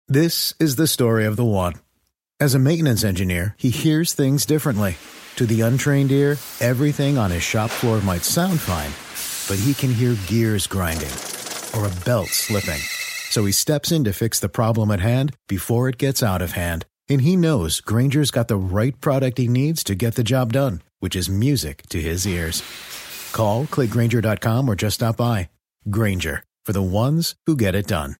This is the story of the one. As a maintenance engineer, he hears things differently. To the untrained ear, everything on his shop floor might sound fine, but he can hear gears grinding or a belt slipping. So he steps in to fix the problem at hand before it gets out of hand. And he knows Grainger's got the right product he needs to get the job done, which is music to his ears. Call, click Grainger.com, or just stop by. Grainger, for the ones who get it done.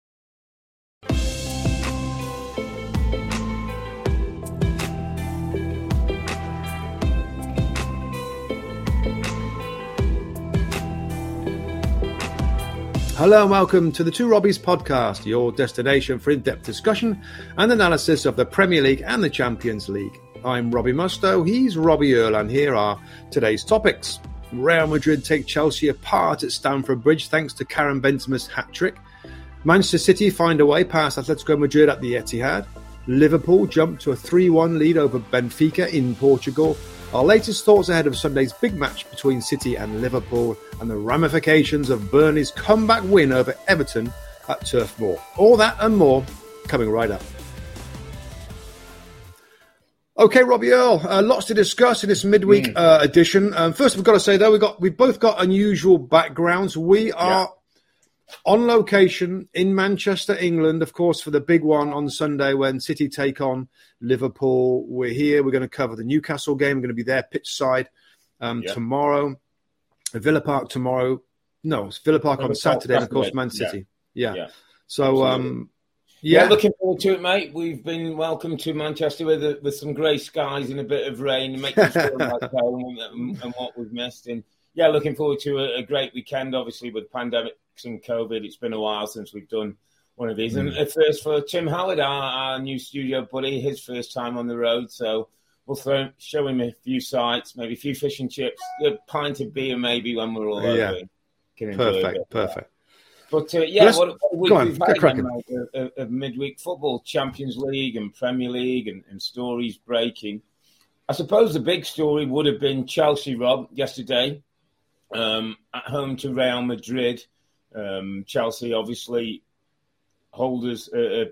Hello and welcome to the Two Robbies podcast, your destination for in-depth discussion and analysis of the Premier League and the Champions League. I'm Robbie Mustoe, he's Robbie Earle, and here are today's topics. Real Madrid take Chelsea apart at Stamford Bridge thanks to Karim Benzema's hat-trick. Manchester City find a way past Atletico Madrid at the Etihad. Liverpool jump to a 3-1 lead over Benfica in Portugal. Our latest thoughts ahead of Sunday's big match between City and Liverpool, and the ramifications of Burnley's comeback win over Everton at Turf Moor. All that and more coming right up. Okay, Robbie Earle, lots to discuss in this midweek edition. First, we've got to say, though, we've both got unusual backgrounds. We are on location in Manchester, England, of course, for the big one on Sunday when City take on Liverpool. We're here. We're going to cover the Newcastle game. We're going to be there pitch side tomorrow. Villa Park tomorrow. No, it's Villa Park on Saturday, and of course, Man City. Yeah. So, looking forward to it, mate. We've been welcomed to Manchester with some grey skies and a bit of rain and making sure like home and what we've missed. And looking forward to a great weekend, obviously, with pandemics and COVID. It's been a while since we've done one of these. And at first for Tim Howard, our new studio buddy, his first time on the road. So we'll show him a few sites, maybe a few fish and chips, a pint of beer maybe when we're all over. Perfect. But what a week we've had of midweek football, Champions League and Premier League and stories breaking. I suppose the big story would have been Chelsea, Rob, yesterday at home to Real Madrid. Chelsea, obviously, holders of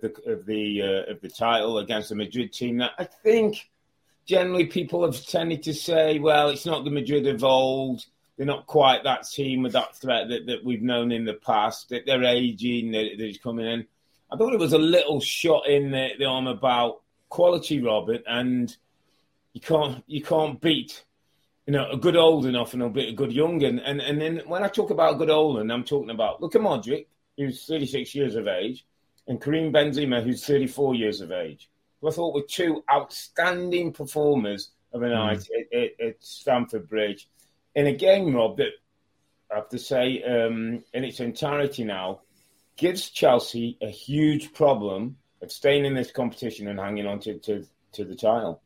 the title against the Madrid team. Now, I think generally people have tended to say, well, it's not the Madrid of old. They're not quite that team with that threat that we've known in the past. That they're aging, they're coming in. I thought it was a little shot in the arm about quality, Robert, and you can't beat a good old enough and a bit a good young. And then when I talk about good old, and I'm talking about Luka Modric, who's 36 years of age, and Karim Benzema, who's 34 years of age, who I thought were two outstanding performers of a night at Stamford Bridge. In a game, Rob, that I have to say, in its entirety now, gives Chelsea a huge problem of staying in this competition and hanging on to the title.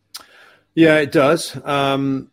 Yeah, it does. I'm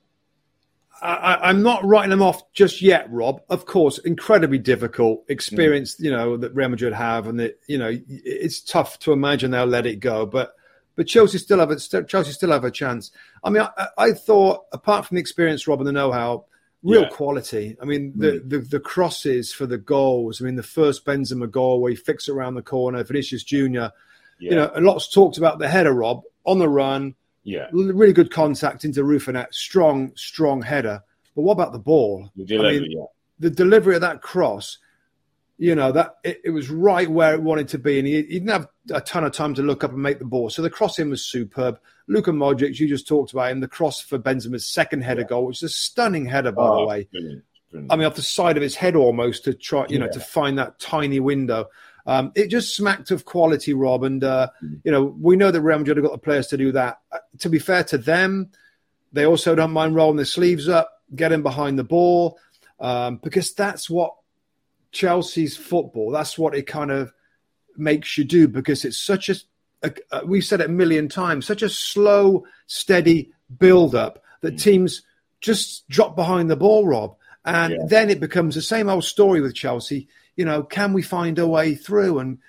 not writing them off just yet, Rob. Of course, incredibly difficult experience, that Real Madrid have, and that it's tough to imagine they'll let it go. But Chelsea still have a chance. I mean, I thought, apart from the experience, Rob, and the know-how, real quality. I mean, the crosses for the goals. I mean, the first Benzema goal where he flicks around the corner, Vinicius Junior. A lot's talked about the header, Rob, on the run. Yeah, really good contact into roof and net. Strong header. But what about the ball? The delivery of that cross. That it was right where it wanted to be, and he didn't have a ton of time to look up and make the ball. So the cross-in was superb. Luka Modric, you just talked about him, the cross for Benzema's second header goal, which is a stunning header, by the way. Brilliant. I mean, off the side of his head almost to try, to find that tiny window. It just smacked of quality, Rob. And, we know that Real Madrid have got the players to do that. To be fair to them, they also don't mind rolling their sleeves up, getting behind the ball, because that's what Chelsea's football, that's what it kind of makes you do, because it's such we've said it a million times, such a slow, steady build-up that teams just drop behind the ball, Rob. And then it becomes the same old story with Chelsea. Can we find a way through? And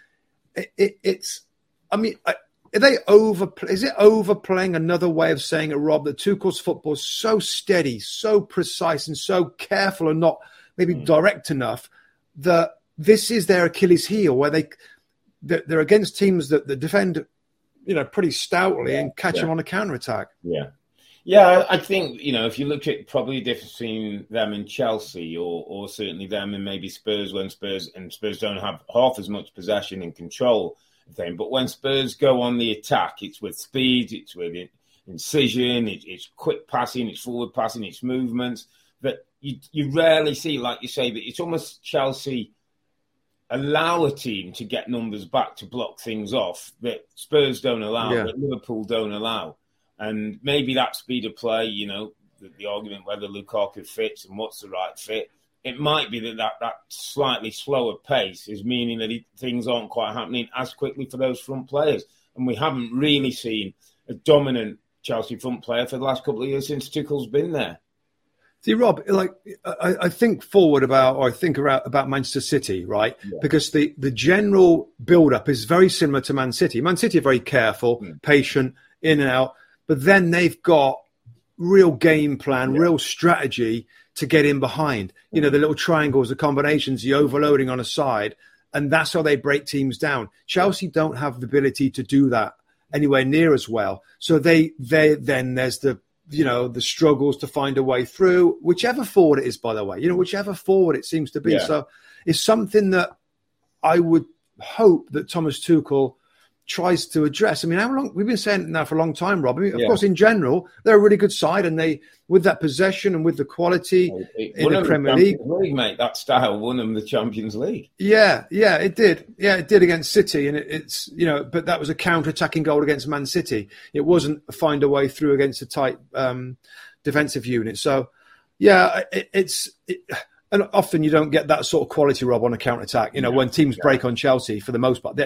is it overplaying another way of saying it, Rob, that Tuchel's football is so steady, so precise, and so careful and not maybe direct enough that this is their Achilles heel, where they're against teams that defend, pretty stoutly and catch them on a counter-attack. Yeah, I think, if you look at probably the difference between them and Chelsea or certainly them and maybe Spurs when Spurs don't have half as much possession and control of them. But when Spurs go on the attack, it's with speed, it's with incision, it's quick passing, it's forward passing, it's movements that you rarely see, like you say, that it's almost Chelsea allow a team to get numbers back to block things off that Spurs don't allow, that Liverpool don't allow. And maybe that speed of play, the argument whether Lukaku fits and what's the right fit, it might be that slightly slower pace is meaning that things aren't quite happening as quickly for those front players. And we haven't really seen a dominant Chelsea front player for the last couple of years since Tuchel's been there. See, Rob, I think forward about Manchester City, right? Yeah. Because the general build-up is very similar to Man City. Man City are very careful, patient, in and out. But then they've got real game plan, real strategy to get in behind. The little triangles, the combinations, the overloading on a side. And that's how they break teams down. Chelsea don't have the ability to do that anywhere near as well. So then there's the struggles to find a way through, whichever forward it is, by the way, whichever forward it seems to be. Yeah. So it's something that I would hope that Thomas Tuchel tries to address. I mean, how long we've been saying it now for a long time, Rob. I mean, of course, in general, they're a really good side, and they, with that possession and with the quality in the Premier League, mate, that style won them the Champions League. Yeah, it did. Yeah, it did against City, and it's but that was a counter-attacking goal against Man City. It wasn't a find a way through against a tight defensive unit. So, yeah, and often you don't get that sort of quality, Rob, on a counter-attack. When teams break on Chelsea, for the most part,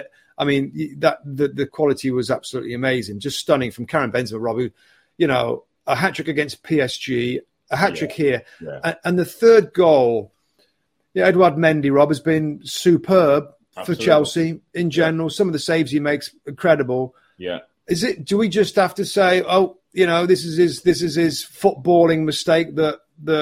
the quality was absolutely amazing, just stunning from Karim Benzema, Rob, who, a hat-trick against PSG, a hat-trick here. Yeah. And the third goal, Edouard Mendy, Rob, has been superb for Chelsea in general. Some of the saves he makes, incredible. Yeah. Do we just have to say, this is his footballing mistake that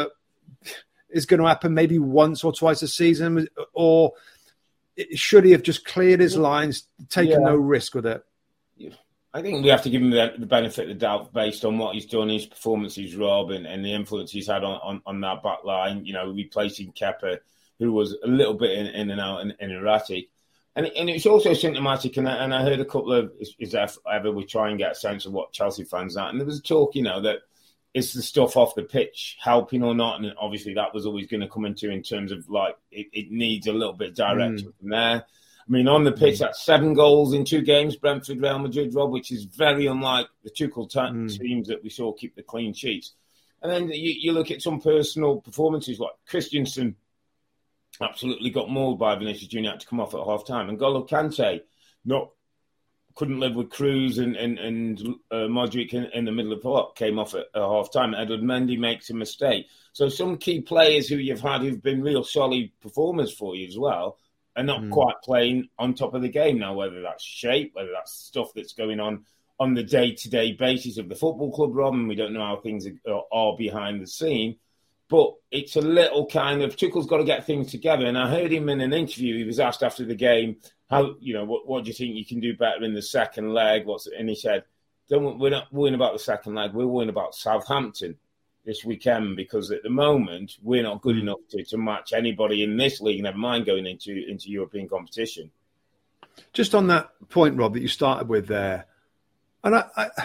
is going to happen maybe once or twice a season, or should he have just cleared his lines, taken no risk with it? I think we have to give him the benefit of the doubt based on what he's done, his performances, Rob, and the influence he's had on that back line. Replacing Kepa, who was a little bit in and out and erratic. And it's also symptomatic, and I heard a couple of, is ever we try and get a sense of what Chelsea fans are. And there was a talk, that is the stuff off the pitch helping or not? And obviously that was always going to come into in terms of it needs a little bit of direction from there. I mean, on the pitch, that's 7 goals in 2 games, Brentford, Real Madrid, Rob, which is very unlike the Tuchel teams that we saw keep the clean sheets. And then you look at some personal performances like Christensen absolutely got mauled by Vinicius Junior, had to come off at half-time. And N'Golo Kante couldn't live with Cruz and Modric in the middle of the plot, came off at half-time. Edouard Mendy makes a mistake. So some key players who you've had who've been real solid performers for you as well are not quite playing on top of the game now, whether that's shape, whether that's stuff that's going on the day-to-day basis of the football club, Rob, and we don't know how things are behind the scene. But it's a little kind of, Tuchel's got to get things together. And I heard him in an interview, he was asked after the game, how, what do you think you can do better in the second leg? And he said, we're not worrying about the second leg, we're worrying about Southampton this weekend, because at the moment we're not good enough to match anybody in this league, never mind going into European competition. Just on that point, Rob, that you started with there, and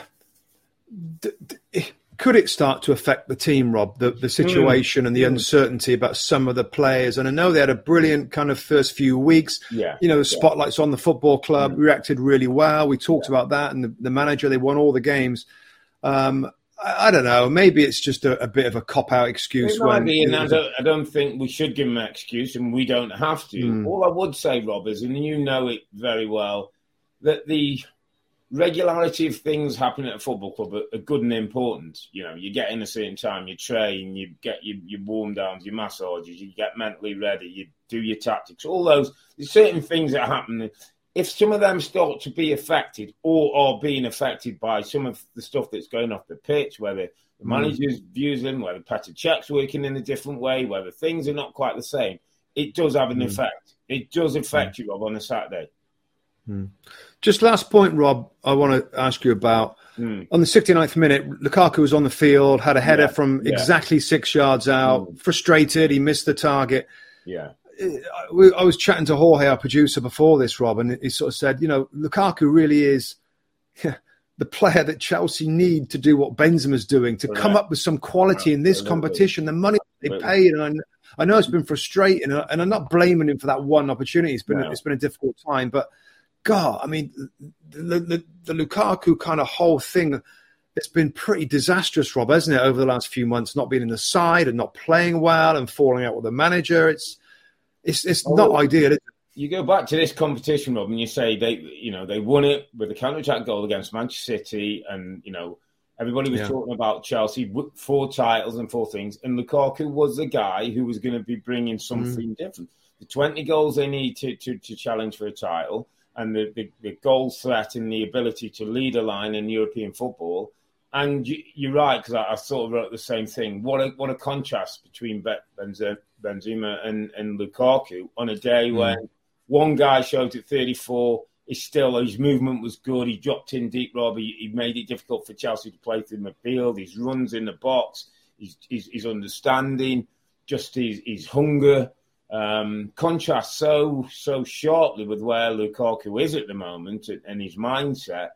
could it start to affect the team, Rob, the situation and the uncertainty about some of the players? And I know they had a brilliant kind of first few weeks. Yeah. The spotlight's on the football club, reacted really well. We talked about that, and the manager, they won all the games. I don't know. Maybe it's just a bit of a cop-out excuse. I don't think we should give him an excuse, and we don't have to. All I would say, Rob, is, and you know it very well, that the regularity of things happening at a football club are good and important. You get in a certain time, you train, you get your warm downs, your massages, you get mentally ready, you do your tactics, all those. There's certain things that happen. If some of them start to be affected or are being affected by some of the stuff that's going off the pitch, whether the manager's views them, whether Petr Cech's working in a different way, whether things are not quite the same, it does have an effect. It does affect you, Rob, on a Saturday. Just last point, Rob, I want to ask you about. On the 69th minute, Lukaku was on the field, had a header from exactly 6 yards out, frustrated, he missed the target. Yeah. I was chatting to Jorge, our producer, before this, Rob, and he sort of said, Lukaku really is the player that Chelsea need to do what Benzema's doing, to come up with some quality in this competition. The money they paid, and I know it's been frustrating, and I'm not blaming him for that one opportunity. It's been a difficult time, but God, I mean, the Lukaku kind of whole thing, it's been pretty disastrous, Rob, hasn't it, over the last few months, not being in the side and not playing well and falling out with the manager. It's not ideal, is it? You go back to this competition, Rob, and you say they won it with a counter-attack goal against Manchester City, and everybody was talking about Chelsea, 4 titles and 4 things, and Lukaku was the guy who was going to be bringing something different. The 20 goals they need to challenge for a title, and the goal threat and the ability to lead a line in European football. And you're right, because I sort of wrote the same thing. What a contrast between Benzema and Lukaku on a day when one guy showed at 34, his movement was good. He dropped in deep, Rob. He made it difficult for Chelsea to play through midfield. His runs in the box, his understanding, just his hunger. Contrast so sharply with where Lukaku is at the moment and his mindset.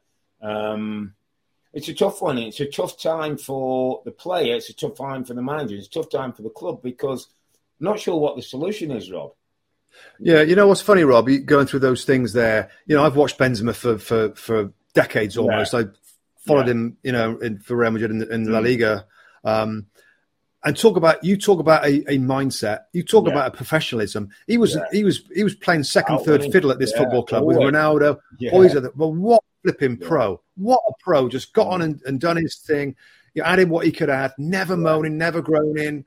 It's a tough one. It's a tough time for the player. It's a tough time for the manager. It's a tough time for the club, because I'm not sure what the solution is, Rob. Yeah, what's funny, Rob, going through those things there. I've watched Benzema for decades almost. I followed him, for Real Madrid in La Liga. And you talk about a mindset. You talk about a professionalism. He was playing second, third fiddle at this football club with Ronaldo. All these other. Well, what flipping pro? What a pro! Just got on and done his thing. Added what he could add. Never moaning, never groaning.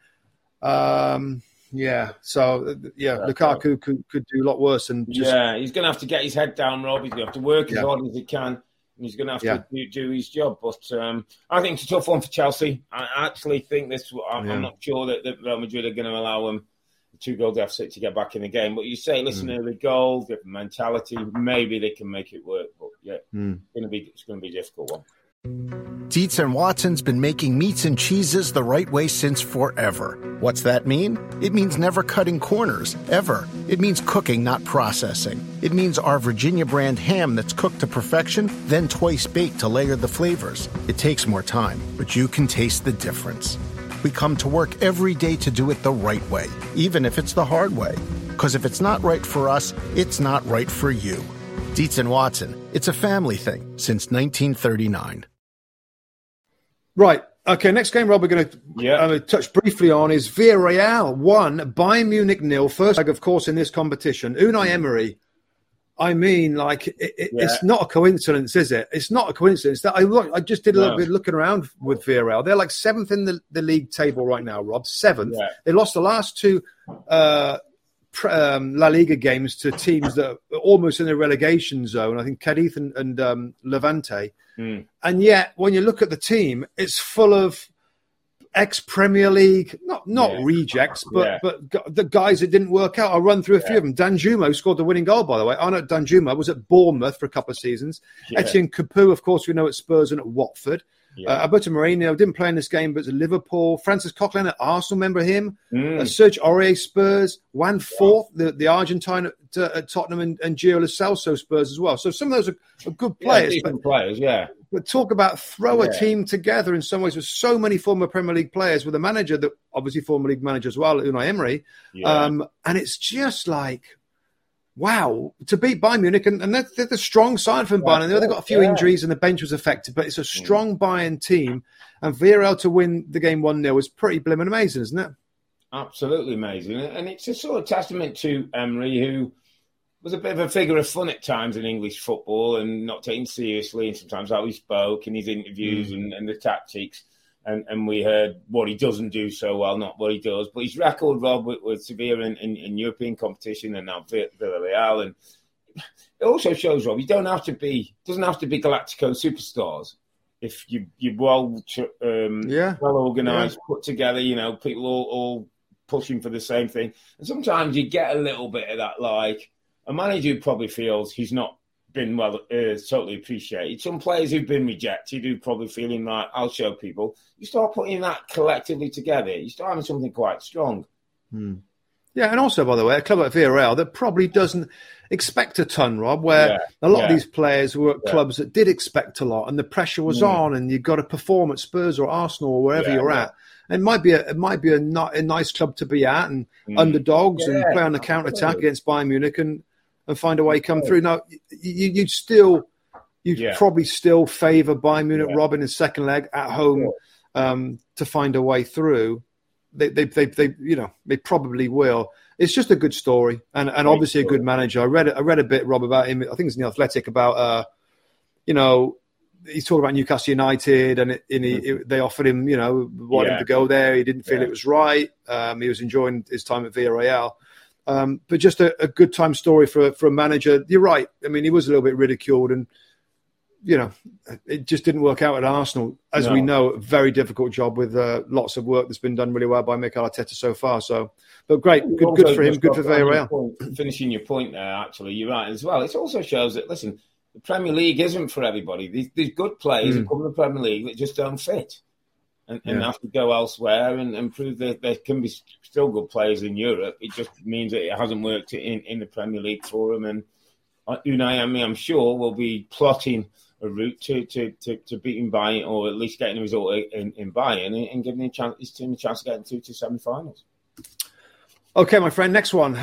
Lukaku could do a lot worse. And he's going to have to get his head down, Rob. He's going to have to work as hard as he can. And he's going to have to do his job. But I think it's a tough one for Chelsea. I actually think I'm not sure that Real Madrid are going to allow them a 2-goal deficit to get back in the game. But you say, listen, early goal, different mentality, maybe they can make it work. But it's going to be a difficult one. Dietz & Watson's been making meats and cheeses the right way since forever. What's that mean? It means never cutting corners, ever. It means cooking, not processing. It means our Virginia brand ham that's cooked to perfection, then twice baked to layer the flavors. It takes more time, but you can taste the difference. We come to work every day to do it the right way, even if it's the hard way. Because if it's not right for us, it's not right for you. Dietz & Watson, it's a family thing since 1939. Right. Okay, next game, Rob, we're going to touch briefly on is Villarreal 1, Bayern Munich 0. First leg, of course, in this competition. Unai Emery, I mean, it's not a coincidence, is it? It's not a coincidence. That I just did a little bit looking around with Villarreal. They're like 7th in the league table right now, Rob. 7th. Yeah. They lost the last 2 La Liga games to teams that are almost in the relegation zone. I think Cadiz and Levante. And yet, when you look at the team, it's full of ex-Premier League, not rejects, but the guys that didn't work out. I'll run through a few of them. Danjuma scored the winning goal, by the way. Arnaud Danjuma was at Bournemouth for a couple of seasons. Etienne Capoue, of course, we know at Spurs and at Watford. Alberto Moreno didn't play in this game, but it's at Liverpool. Francis Coquelin at Arsenal, remember him? Serge Aurier, Spurs. Juan Forth, the Argentine at Tottenham, and Gio Lo Celso, Spurs as well. So some of those are good players. But talk about throw a team together in some ways with so many former Premier League players, with a manager that obviously former league manager as well, Unai Emery. And it's just like, wow, to beat Bayern Munich, and they're the strong side from Bayern. I know they've got a few injuries and the bench was affected, but it's a strong Bayern team. And Villarreal to win the game 1-0 is pretty blimmin' amazing, isn't it? Absolutely amazing. And it's a sort of testament to Emery, who was a bit of a figure of fun at times in English football and not taken seriously, and sometimes how he spoke in his interviews and the tactics. And we heard what he doesn't do so well, not what he does. But his record, Rob, with Sevilla in European competition and now Villarreal. And it also shows, Rob, doesn't have to be Galactico superstars. If you're well organised, put together, people all pushing for the same thing. And sometimes you get a little bit of that, like a manager who probably feels he's not been totally appreciated. Some players who've been rejected, who probably feeling like, I'll show people. You start putting that collectively together, you start having something quite strong. Yeah, and also, by the way, a club like Villarreal that probably doesn't expect a ton, Rob, where a lot of these players were at clubs that did expect a lot, and the pressure was on, and you've got to perform at Spurs or Arsenal or wherever you're at. And it might be a nice club to be at, and underdogs, and play on the counter-attack against Bayern Munich and find a way to come through. Now, you'd probably still favour Bayern Munich, Rob, in the second leg at home to find a way through. They probably will. It's just a good story, and obviously a good manager. I read a bit, Rob, about him. I think it's in the Athletic about he's talking about Newcastle United, and they offered him, wanted him to go there. He didn't feel it was right. He was enjoying his time at Villarreal. But just a good time story for a manager. You're right. I mean, he was a little bit ridiculed, and it just didn't work out at Arsenal. As we know, a very difficult job with lots of work that's been done really well by Mikel Arteta so far. So, but great, good for him, good for Villarreal. Finishing your point there, actually, you're right as well. It also shows that, listen, the Premier League isn't for everybody. These good players who come to the Premier League that just don't fit. And have to go elsewhere and prove that there can be still good players in Europe. It just means that it hasn't worked in the Premier League for them. And Unai Emery, I'm sure, will be plotting a route to beating Bayern, or at least getting a result in Bayern, and giving his team a chance to get into semi-finals. Okay, my friend, next one.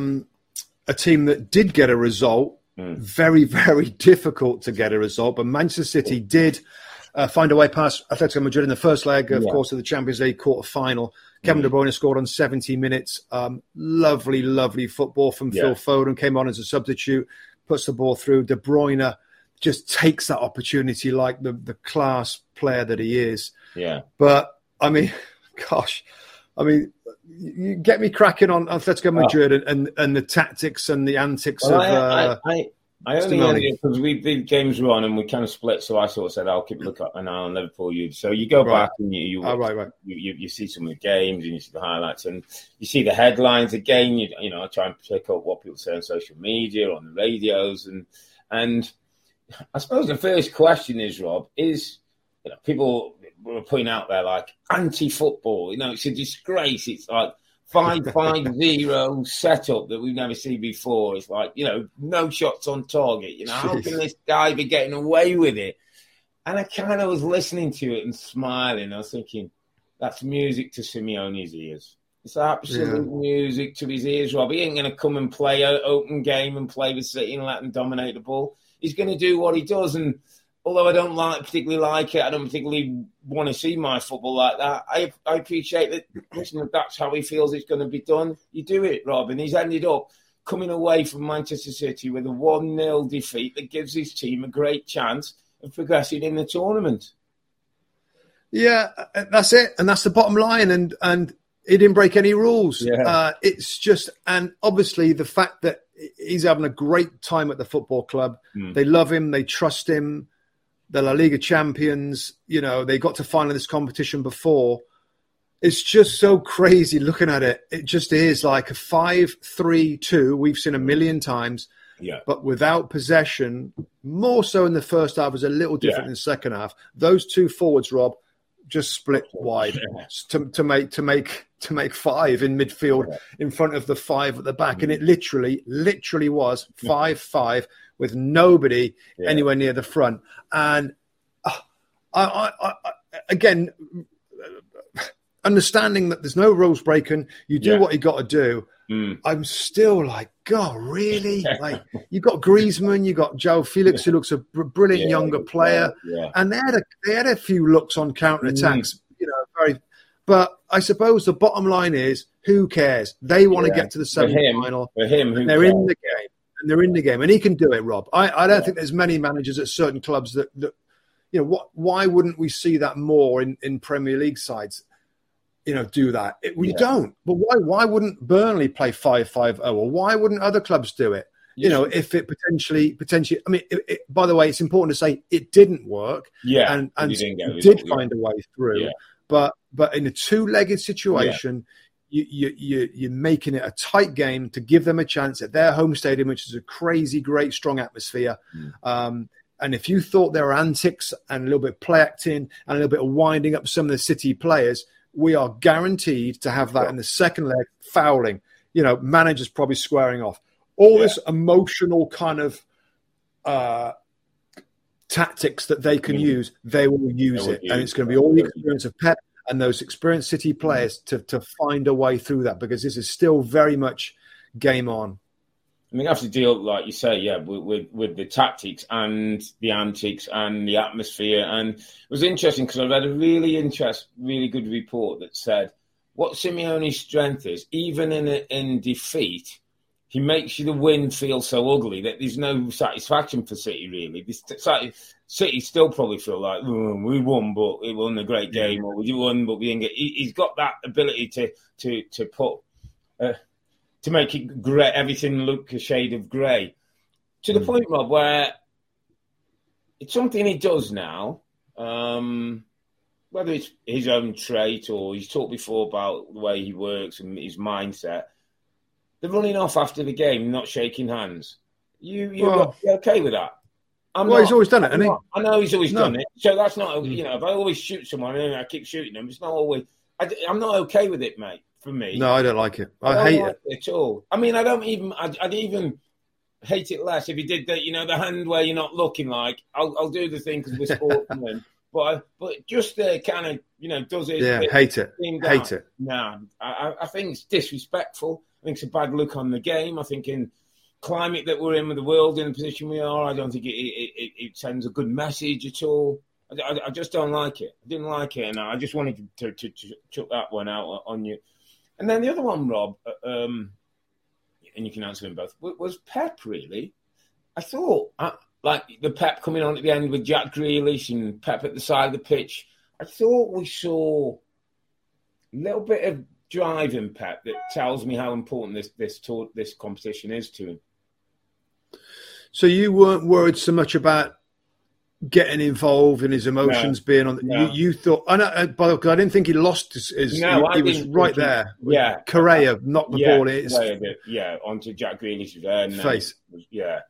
A team that did get a result. Very, very difficult to get a result, but Manchester City did find a way past Atletico Madrid in the first leg, of course, of the Champions League quarter-final. Kevin De Bruyne scored on 70 minutes. Lovely, lovely football from Phil Foden. Came on as a substitute, puts the ball through. De Bruyne just takes that opportunity like the class player that he is. Yeah. But, I mean, gosh, you get me cracking on Atletico Madrid and the tactics and the antics of... I only know because the games were on and we kind of split, so I sort of said I'll keep a look up and I'll never pull you. So you go back and you see some of the games and you see the highlights and you see the headlines again. I try and pick up what people say on social media, on the radios, and I suppose the first question is, Rob, people were putting out there like anti-football. It's a disgrace. It's like 5-5-0 setup that we've never seen before. It's like, no shots on target. How can this guy be getting away with it? And I kind of was listening to it and smiling. I was thinking, that's music to Simeone's ears. It's absolute music to his ears, Rob. He ain't going to come and play an open game and play with City and let them dominate the ball. He's going to do what he does. And although I don't particularly like it, I don't particularly want to see my football like that. I appreciate that. Listen, if that's how he feels it's going to be done, you do it, Rob. And he's ended up coming away from Manchester City with a 1-0 defeat that gives his team a great chance of progressing in the tournament. Yeah, that's it. And that's the bottom line. And he didn't break any rules. Yeah. It's just, and obviously the fact that he's having a great time at the football club. They love him. They trust him. The La Liga champions, they got to final this competition before. It's just so crazy looking at it. It just is like a 5-3-2 we've seen a million times, but without possession. More so in the first half, was a little different in the second half. Those two forwards, Rob, just split wide to make five in midfield in front of the five at the back, and it literally was 5-5 with nobody anywhere near the front. And I again, understanding that there's no rules breaking, you do what you got to do. I'm still like, God, really? Like, you got Griezmann, you got João Felix, who looks a brilliant younger player, and they had a few looks on counter attacks, But I suppose the bottom line is, who cares? They want to get to the semi-final. For him, they're in the game. And they're in the game, and he can do it, Rob. I don't think there's many managers at certain clubs that why wouldn't we see that more in Premier League sides? Do that. We don't. But why wouldn't Burnley play 5-5-0, or why wouldn't other clubs do it? If it potentially. I mean, by the way, it's important to say it didn't work. And did find a way through. But in a two-legged situation, you're making it a tight game to give them a chance at their home stadium, which is a crazy, great, strong atmosphere. And if you thought there were antics and a little bit of play acting and a little bit of winding up some of the City players, we are guaranteed to have that in the second leg, fouling. Managers probably squaring off. All this emotional kind of tactics that they can use, they will use it. And it's going to be all the experience of Pep and those experienced City players to find a way through that, because this is still very much game on. I mean, you have to deal, like you say, with the tactics and the antics and the atmosphere. And it was interesting because I read a really good report that said what Simeone's strength is, even in defeat, he makes you the win feel so ugly that there's no satisfaction for City, really. City still probably feel like, we won, but it wasn't a great game, or we won, but we didn't get... He's got that ability to put... to make it grey, everything look a shade of grey. To the point, Rob, where it's something he does now, whether it's his own trait or he's talked before about the way he works and his mindset, the running off after the game, not shaking hands. You're okay with that? He's always done it, hasn't he? I know he's always done it. So that's not, if I always shoot someone and I keep shooting them, it's not always... I'm not okay with it, mate. For me, no, I don't like it. I hate it at all. I mean, I'd even hate it less if he did that. The hand where you're not looking. Like I'll do the thing because we're sportsmen. but just the kind of does it. Yeah, hate it. No, I think it's disrespectful. I think it's a bad look on the game. I think in climate that we're in with the world in the position we are, I don't think it sends a good message at all. I just don't like it. I didn't like it, and I just wanted to chuck that one out on you. And then the other one, Rob, and you can answer them both, was Pep, really. I thought, like the Pep coming on at the end with Jack Grealish and Pep at the side of the pitch, I thought we saw a little bit of drive in Pep that tells me how important this competition is to him. So you weren't worried so much about getting involved in his emotions being on. You thought, by the way, I didn't think he lost his. He was right there. Yeah, Correa knocked the ball in. Onto Jack Grealish's face. You're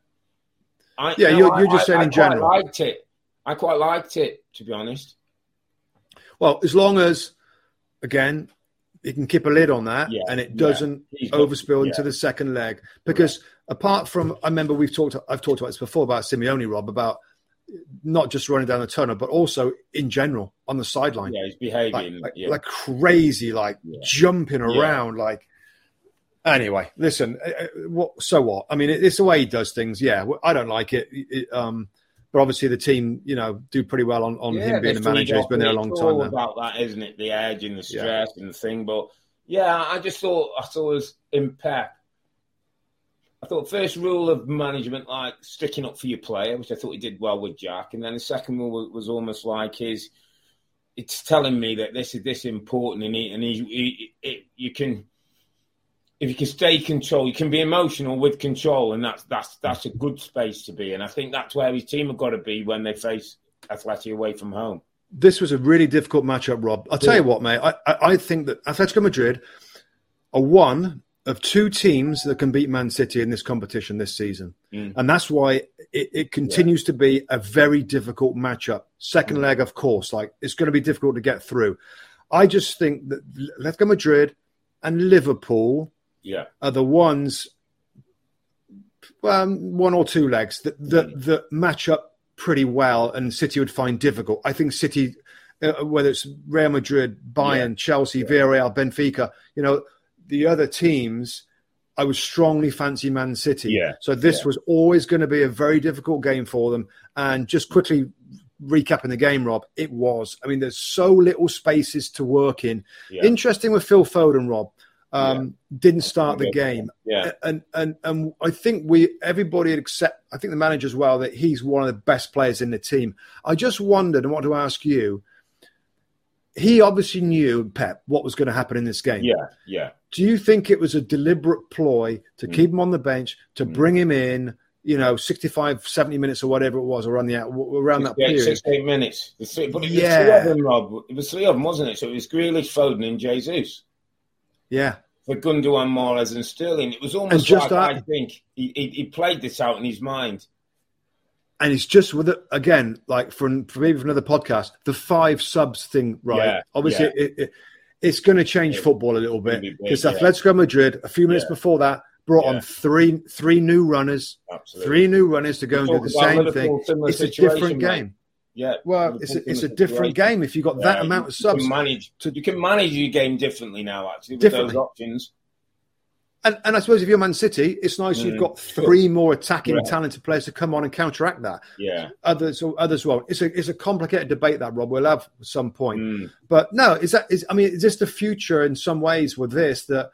just saying in general. I quite liked it, to be honest. Well, as long as, again, you can keep a lid on that and it doesn't overspill into the second leg. Because apart from, I remember I've talked about this before about Simeone, Rob, about not just running down the tunnel, but also in general on the sideline. Yeah, he's behaving like crazy, jumping around. Like, anyway, listen, so what? I mean, it's the way he does things. Yeah, I don't like it. But obviously the team, do pretty well on him being a manager. He's been there a long time. It's all about that, isn't it? The edge and the stress and the thing. But I just thought it was in Pep. I thought first rule of management, like sticking up for your player, which I thought he did well with Jack. And then the second rule was almost like it's telling me that this is this important. And you can, if you can stay control, you can be emotional with control. And that's a good space to be. And I think that's where his team have got to be when they face Atleti away from home. This was a really difficult matchup, Rob. I'll tell you what, mate. I think that Atletico Madrid are one of two teams that can beat Man City in this competition this season. And that's why it continues to be a very difficult matchup. Second leg, of course, it's going to be difficult to get through. I just think that Atletico Madrid and Liverpool are the ones, one or two legs that match up pretty well and City would find difficult. I think City, whether it's Real Madrid, Bayern, Chelsea, Villarreal, Benfica, the other teams, I would strongly fancy Man City. Yeah. So this was always going to be a very difficult game for them. And just quickly recapping the game, Rob, it was. I mean, there's so little spaces to work in. Yeah. Interesting with Phil Foden, Rob. Didn't start the game. Yeah. And I think everybody except, I think the manager as well, that he's one of the best players in the team. I just wondered and want to ask you, he obviously knew, Pep, what was going to happen in this game. Yeah. Do you think it was a deliberate ploy to keep him on the bench, to bring him in, 65, 70 minutes or whatever it was around that period? 68 minutes. But it was three of them, Rob. It was three of them, wasn't it? So it was Grealish, Foden and Jesus. Yeah. For Gundogan, Mahrez and Sterling. It was almost like I think he played this out in his mind. And it's just with it, again, like for maybe for another podcast, the 5 subs thing, right? Yeah, obviously, it's going to change football a little bit because Atletico Madrid, a few minutes before that, brought on three new runners, Absolutely. 3 new runners to go and do the same thing. It's a different game. Yeah, well, it's a different game if you've got that amount of subs. You can manage your game differently now, actually, with those options. And I suppose if you're Man City, it's nice you've got 3 more attacking talented players to come on and counteract that. Yeah, others won't. It's a complicated debate that, Rob. We'll have at some point. But no, is this the future in some ways with this? I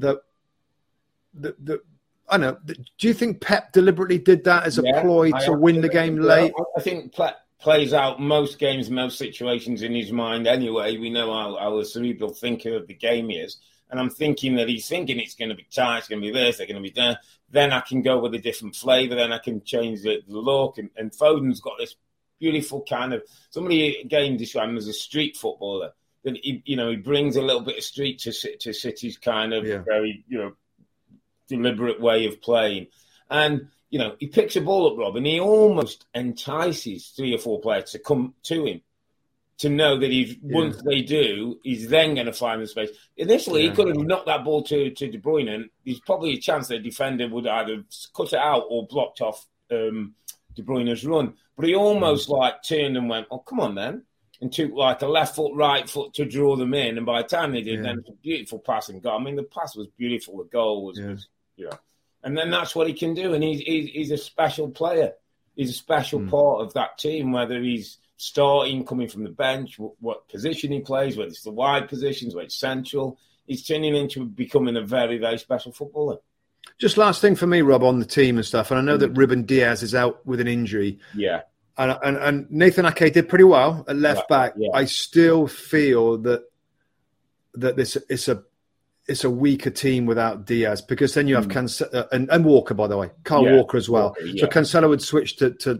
don't know. Do you think Pep deliberately did that as a ploy to win the game late? I think Pep plays out most games, most situations in his mind anyway. We know how a cerebral thinker of the game he is. And I'm thinking that he's thinking it's going to be tight, it's going to be this, they're going to be there. Then I can go with a different flavour, then I can change the look. And Foden's got this beautiful kind of... Somebody again described him as a street footballer. That he brings a little bit of street to City's kind of very, deliberate way of playing. And, he picks a ball up, Rob, and he almost entices 3 or 4 players to come to him. To know that once they do, he's then going to find the space. Initially, he could have knocked that ball to De Bruyne, and there's probably a chance that the defender would either cut it out or blocked off De Bruyne's run. But he almost turned and went, "Oh, come on, then," and took a left foot, right foot to draw them in. And by the time they did, then it's a beautiful passing goal. I mean, the pass was beautiful. The goal was, and then that's what he can do. And he's a special player. He's a special part of that team, whether he's starting, coming from the bench, what position he plays, whether it's the wide positions, whether it's central. He's turning into becoming a very, very special footballer. Just last thing for me, Rob, on the team and stuff. And I know that Ruben Diaz is out with an injury. Yeah. And Nathan Ake did pretty well at left back. Yeah. I still feel that it's a weaker team without Diaz, because then you have Cancelo and Walker, by the way, Walker as well. Walker, so Cancelo would switch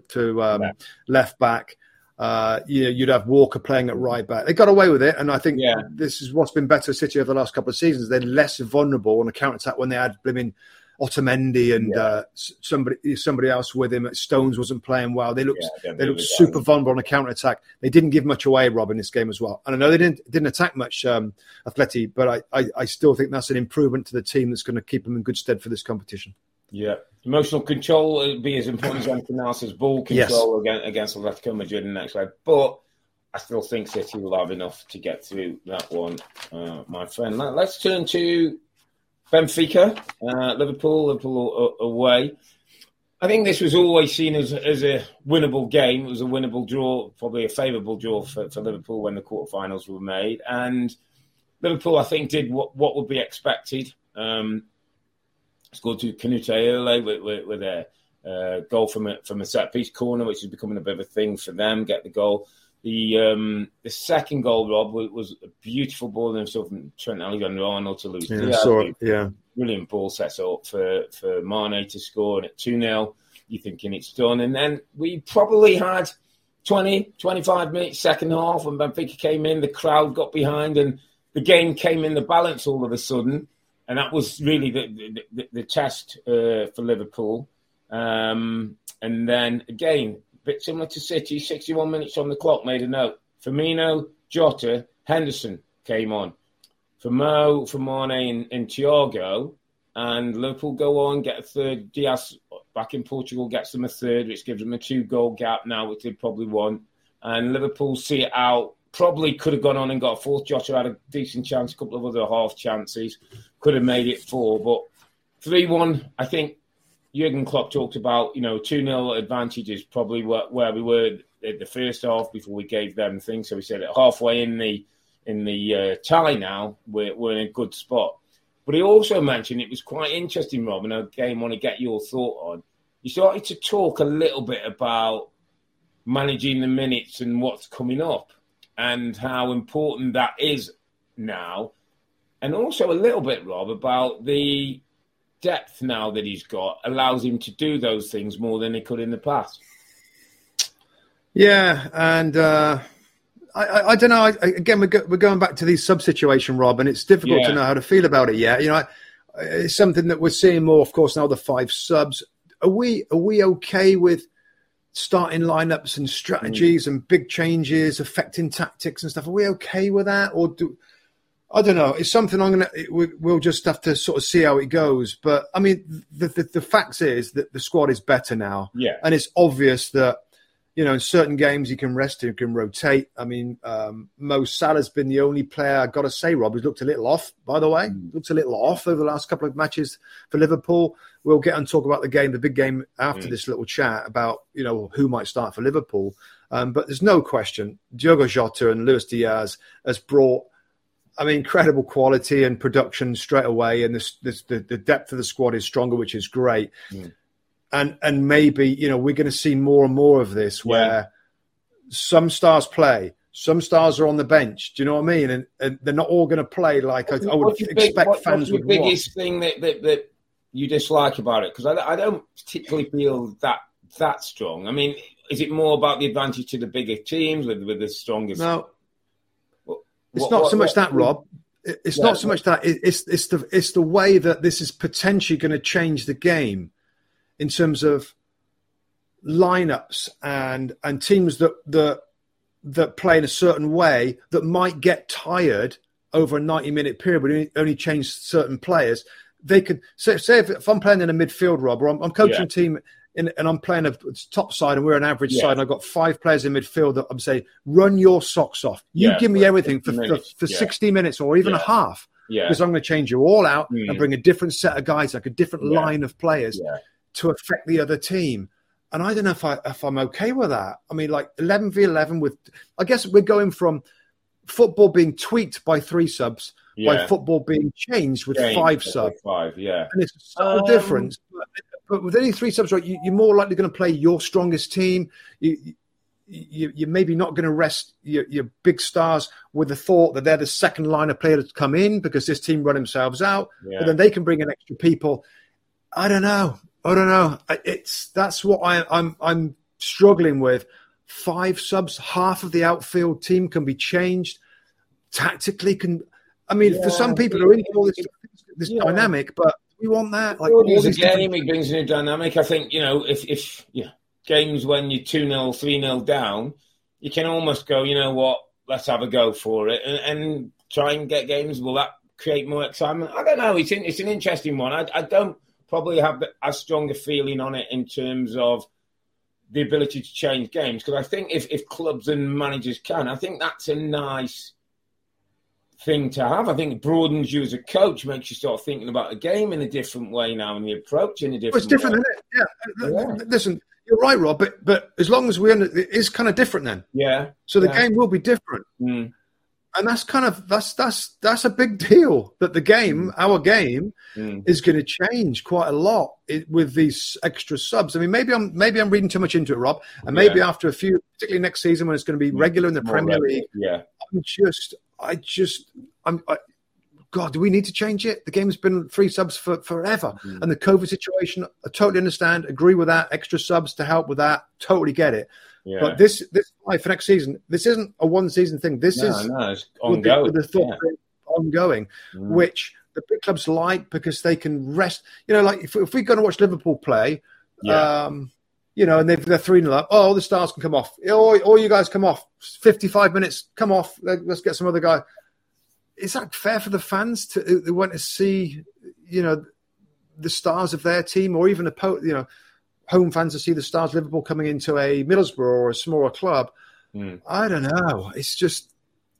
to left back. You'd have Walker playing at right back. They got away with it, and I think this is what's been better City over the last couple of seasons. They're less vulnerable on a counter-attack when they had blimmin' Otamendi and somebody else with him. Stones wasn't playing well. They looked super vulnerable on a counter-attack. They didn't give much away, Rob, in this game as well. And I know they didn't attack much, Atleti, but I still think that's an improvement to the team that's going to keep them in good stead for this competition. Yeah. Emotional control will be as important as anything else as ball control against Atletico Madrid in the next leg. But I still think City will have enough to get through that one, my friend. Now, let's turn to Benfica, Liverpool away. I think this was always seen as a winnable game. It was a winnable draw, probably a favourable draw for Liverpool when the quarterfinals were made. And Liverpool, I think, did what would be expected. Scored to Canute early with a goal from a set-piece corner, which is becoming a bit of a thing for them, get the goal. The second goal, Rob, was a beautiful ball from Trent Alexander-Arnold to lose. Brilliant ball set up for Mane to score, and at 2-0, you're thinking it's done. And then we probably had 20, 25 minutes second half when Benfica came in, the crowd got behind, and the game came in the balance all of a sudden. And that was really the test for Liverpool. And then, again, a bit similar to City, 61 minutes on the clock, made a note. Firmino, Jota, Henderson came on. For Mo, for Mane and Thiago. And Liverpool go on, get a third. Diaz, back in Portugal, gets them a third, which gives them a 2-goal gap now, which they probably won. And Liverpool see it out. Probably could have gone on and got a fourth. Jota had a decent chance, a couple of other half chances. Could have made it 4. But 3-1, I think Jurgen Klopp talked about, 2-0 advantage is probably where we were at the first half before we gave them things. So we said halfway in the tie now, we're in a good spot. But he also mentioned it was quite interesting, Rob, and again, want to get your thought on. He started to talk a little bit about managing the minutes and what's coming up, and how important that is now. And also a little bit, Rob, about the depth now that he's got allows him to do those things more than he could in the past. Yeah, and I don't know. Again, we're going back to these sub situation, Rob, and it's difficult to know how to feel about it yet. It's something that we're seeing more, of course, now the 5 subs. Are we okay with starting lineups and strategies and big changes affecting tactics and stuff? Are we okay with that, or I don't know. It's something we'll just have to sort of see how it goes. But I mean, the fact is that the squad is better now, and it's obvious that. In certain games, you can rest, you can rotate. I mean, Mo Salah's been the only player, I've got to say, Rob, who's looked a little off, by the way. Looked a little off over the last couple of matches for Liverpool. We'll get and talk about the big game after this little chat about, who might start for Liverpool. But there's no question, Diogo Jota and Luis Diaz has brought, incredible quality and production straight away. And the depth of the squad is stronger, which is great. And maybe, we're going to see more and more of this where some stars play, some stars are on the bench. Do you know what I mean? And they're not all going to play like I would expect fans would want. What's the biggest thing that you dislike about it? Because I don't particularly feel that strong. I mean, is it more about the advantage to the bigger teams with the strongest? No, it's not so much that, Rob. It's not so much that. It's the way that this is potentially going to change the game. In terms of lineups and teams that play in a certain way that might get tired over a 90-minute period, but only change certain players, they could say if I'm playing in a midfield, Rob, or I'm coaching a team and I'm playing a top side and we're an average side, and I've got 5 players in midfield that I'm saying, run your socks off. You give me everything for 60 minutes or even a half, because I'm going to change you all out and bring a different set of guys, like a different line of players. To affect the other team. And I don't know if I'm okay with that. I mean, like 11v11 I guess we're going from football being tweaked by 3 subs by football being changed with 5 subs. 5, And it's a subtle difference. But with any 3 subs, right, you're more likely going to play your strongest team. You're maybe not going to rest your big stars with the thought that they're the second line of players to come in because this team run themselves out. But then they can bring in extra people. I don't know. That's what I'm struggling with. 5 subs, half of the outfield team can be changed tactically. For some people who are into all this dynamic, but we want that. Like, it brings a new dynamic. I think if games when you're 2-0, 3-0 down, you can almost go, you know what, let's have a go for it and try and get games. Will that create more excitement? I don't know. It's an interesting one. I don't probably have as strong a feeling on it in terms of the ability to change games. Because I think if clubs and managers can, I think that's a nice thing to have. I think it broadens you as a coach, makes you start thinking about a game in a different way now and the approach in a different way. It's different, isn't it? Yeah. Listen, you're right, Rob, but as long as it is kind of different then. Yeah. So the game will be different. And that's that's a big deal that our game is going to change quite a lot with these extra subs. I mean, maybe I'm reading too much into it, Rob, and maybe after a few, particularly next season when it's going to be regular in the Premier League, God, do we need to change it? The game's been 3 subs for forever, and the COVID situation, I totally understand, agree with that. Extra subs to help with that, totally get it. Yeah. But this for next season, this isn't a one-season thing. This is it's ongoing. Ongoing, which the big clubs like because they can rest. Like if we're going to watch Liverpool play, and they're 3-0 up, all the stars can come off. All you guys come off. 55 minutes, come off. Let's get some other guy. Is that fair for the fans to want to see, the stars of their team, or even home fans to see the stars of Liverpool coming into a Middlesbrough or a smaller club? I don't know. It's just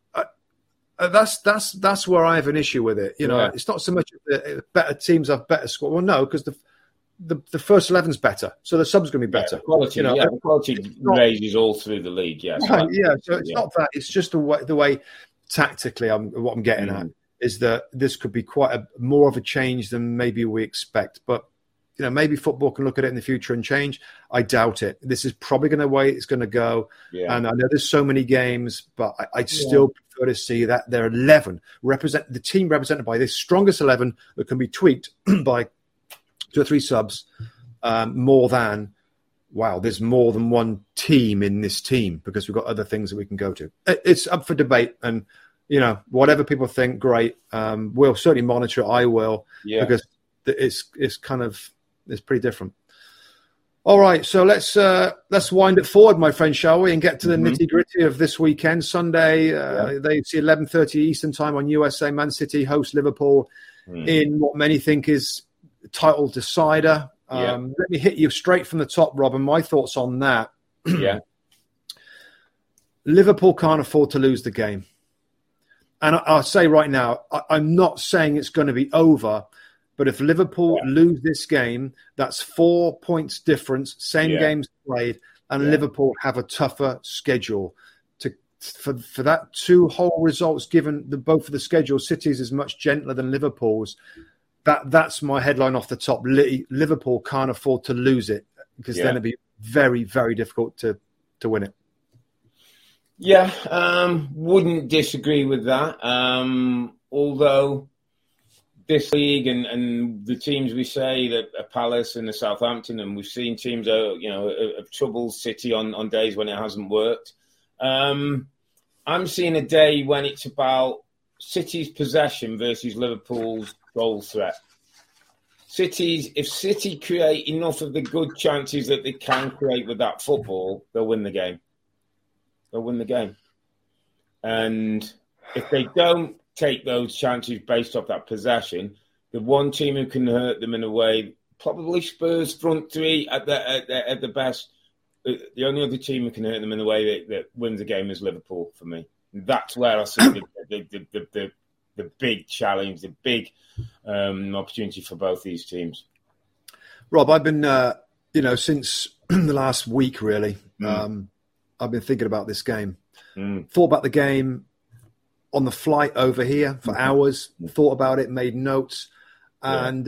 that's where I have an issue with it. It's not so much the better teams have better squad. Well, no, because the first 11's better, so the sub's going to be better. The quality, the quality raises all through the league. So it's not that. It's just the way tactically, what I'm getting at is that this could be quite more of a change than maybe we expect. But maybe football can look at it in the future and change. I doubt it. This is probably going to the way it's going to go. Yeah. And I know there's so many games, but I still prefer to see that there are 11 the team represented by this strongest 11 that can be tweaked by 2 or 3 subs more than wow, there's more than one team in this team because we've got other things that we can go to. It's up for debate, and whatever people think, great. We'll certainly monitor it. I will, because it's pretty different. All right, so let's wind it forward, my friend, shall we, and get to the nitty-gritty of this weekend. Sunday, they see 11:30 Eastern time on USA. Man City host Liverpool in what many think is title decider. Let me hit you straight from the top, Rob, and my thoughts on that. Liverpool can't afford to lose the game. And I'll say right now, I'm not saying it's going to be over, but if Liverpool lose this game, that's 4 points difference, same games played, and Liverpool have a tougher schedule. For that 2 whole results, given both of the schedules, City's is much gentler than Liverpool's. That's my headline off the top. Liverpool can't afford to lose it, because then it'd be very, very difficult to win it. Yeah, wouldn't disagree with that. Although this league and the teams we say that are Palace and the Southampton, and we've seen teams have troubled City on days when it hasn't worked. I'm seeing a day when it's about City's possession versus Liverpool's goal threat. If City create enough of the good chances that they can create with that football, they'll win the game. And if they don't take those chances based off that possession, the one team who can hurt them in a way, probably Spurs front three at the best. The only other team who can hurt them in a way that wins the game is Liverpool for me. And that's where I see the big challenge, the big opportunity for both these teams. Rob, I've been, since the last week, really, I've been thinking about this game. Thought about the game on the flight over here for hours, thought about it, made notes. And,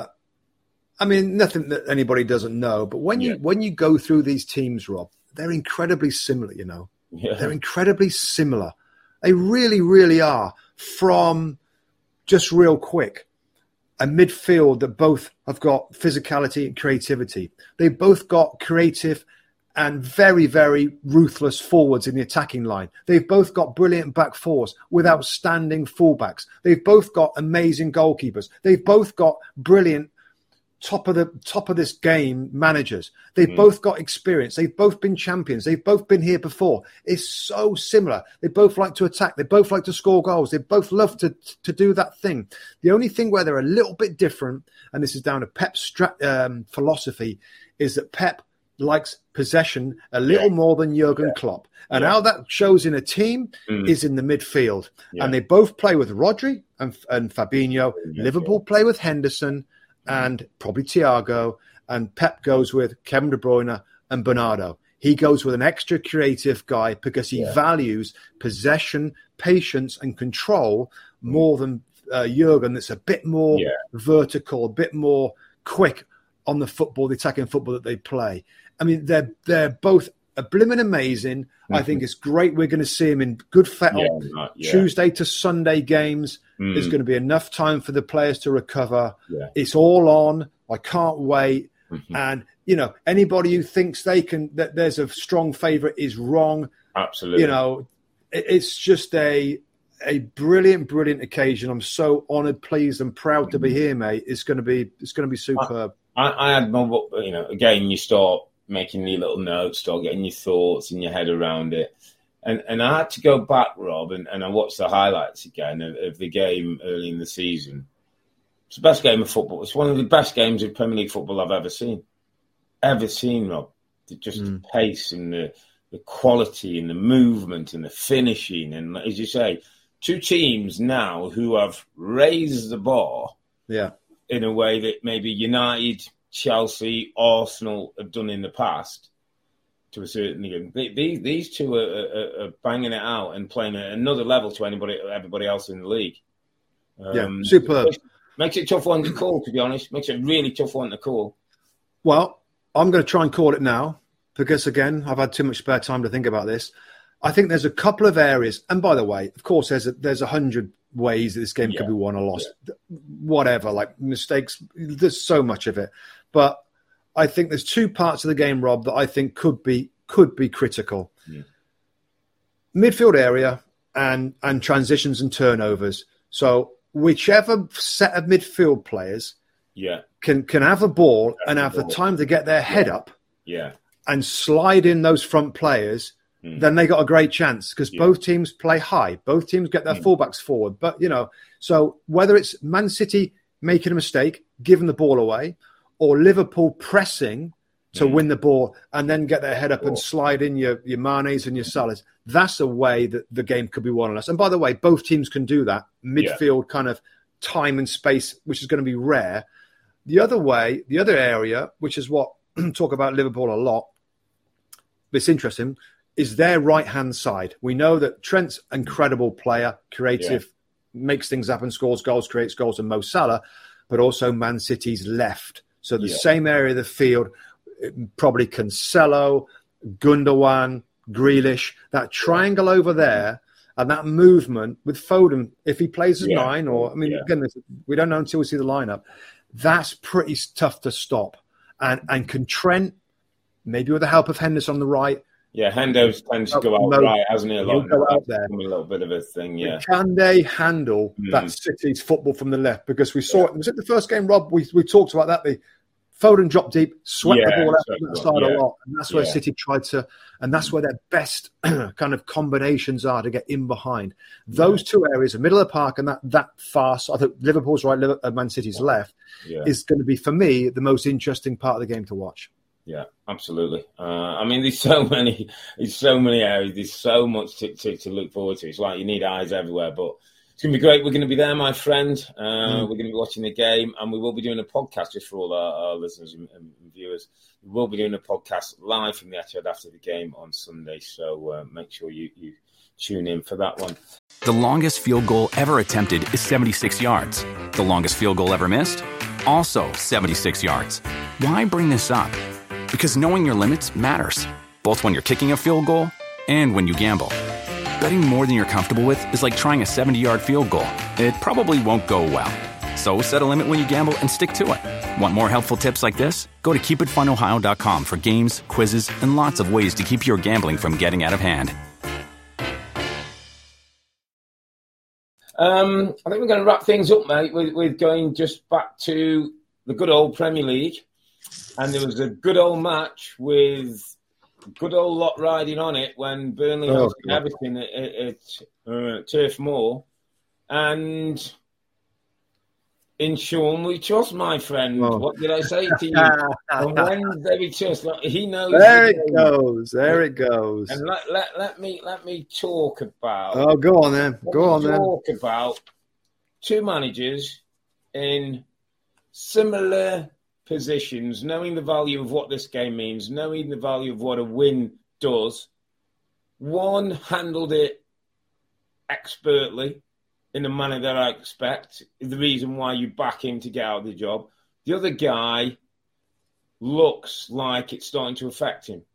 nothing that anybody doesn't know. But when you go through these teams, Rob, they're incredibly similar, They're incredibly similar. They really, really are. From just real quick, a midfield that both have got physicality and creativity. They've both got creative and very, very ruthless forwards in the attacking line. They've both got brilliant back fours with outstanding fullbacks. They've both got amazing goalkeepers. They've both got brilliant top of this game managers. They've both got experience. They've both been champions. They've both been here before. It's so similar. They both like to attack. They both like to score goals. They both love to do that thing. The only thing where they're a little bit different, and this is down to Pep's philosophy, is that Pep likes possession a little more than Jurgen Klopp. And how that shows in a team is in the midfield. And they both play with Rodri and Fabinho. Liverpool play with Henderson and probably Thiago. And Pep goes with Kevin De Bruyne and Bernardo. He goes with an extra creative guy because he values possession, patience and control more than Jurgen, that's a bit more vertical, a bit more quick on the attacking football that they play. I mean, they're both a blimmin' amazing. I think it's great. We're going to see him in good fettle. Tuesday to Sunday games. There's going to be enough time for the players to recover. It's all on. I can't wait. And, anybody who thinks that there's a strong favourite is wrong. Absolutely. It's just a brilliant, brilliant occasion. I'm so honoured, pleased and proud to be here, mate. It's going to be superb. I had my, again, you start making your little notes, start getting your thoughts in your head around it. And I had to go back, Rob, and I watched the highlights again of the game early in the season. It's the best game of football. It's one of the best games of Premier League football I've ever seen. Rob. The pace and the quality and the movement and the finishing. And as you say, two teams now who have raised the bar in a way that maybe United, Chelsea, Arsenal have done in the past to a certain degree. These two are banging it out and playing at another level to everybody else in the league. Superb. Makes it a tough one to call, to be honest. Makes it a really tough one to call. Well, I'm going to try and call it now because, again, I've had too much spare time to think about this. I think there's a couple of areas. And by the way, of course, there's 100 ways that this game could be won or lost. Whatever, like mistakes. There's so much of it. But I think there's two parts of the game, Rob, that I think could be critical. Midfield area and transitions and turnovers. So whichever set of midfield players can have a ball and have the time to get their head up and slide in those front players, then they got a great chance because both teams play high. Both teams get their fullbacks forward. But, so whether it's Man City making a mistake, giving the ball away, or Liverpool pressing to win the ball and then get their head up and slide in your Manes and your Salahs, that's a way that the game could be won on us. And by the way, both teams can do that. Midfield kind of time and space, which is going to be rare. The other area, which is what talk about Liverpool a lot, but it's interesting, is their right-hand side. We know that Trent's an incredible player, creative, makes things happen, scores goals, creates goals, and Mo Salah, but also Man City's left. So the same area of the field, probably Cancelo, Gundogan, Grealish, that triangle over there, and that movement with Foden, if he plays as 9, or, again, we don't know until we see the lineup, that's pretty tough to stop. And can Trent, maybe with the help of Henderson on the right, Hendo tends to go out right, hasn't he? A lot. Go out there. A little bit of a thing, Can they handle that City's football from the left? Because we saw it. Was it the first game, Rob? We talked about that. The Foden dropped deep, swept the ball out from that side a lot. And that's where City tried to, and that's where their best kind of combinations are to get in behind. Those two areas, the middle of the park and that fast, I think Liverpool's right, Man City's left, is going to be, for me, the most interesting part of the game to watch. Yeah, absolutely. There's so many areas. There's so much to look forward to. It's like you need eyes everywhere, but it's going to be great. We're going to be there, my friend. We're going to be watching the game, and we will be doing a podcast just for all our listeners and viewers. We will be doing a podcast live from the Etihad after the game on Sunday, so make sure you tune in for that one. The longest field goal ever attempted is 76 yards. The longest field goal ever missed? Also 76 yards. Why bring this up? Because knowing your limits matters, both when you're kicking a field goal and when you gamble. Betting more than you're comfortable with is like trying a 70-yard field goal. It probably won't go well. So set a limit when you gamble and stick to it. Want more helpful tips like this? Go to keepitfunohio.com for games, quizzes, and lots of ways to keep your gambling from getting out of hand. I think we're going to wrap things up, mate, with going just back to the good old Premier League. And there was a good old match with good old lot riding on it when Burnley hosted Everton at Turf Moor. And in Sean we trust, my friend. Oh. What did I say to you? On Wednesday we trust. He knows. There it goes. And let me talk about. Oh, go on then. Talk about two managers in similar positions, knowing the value of what this game means, knowing the value of what a win does. One handled it expertly in the manner that I expect, the reason why you back him to get out of the job. The other guy looks like it's starting to affect him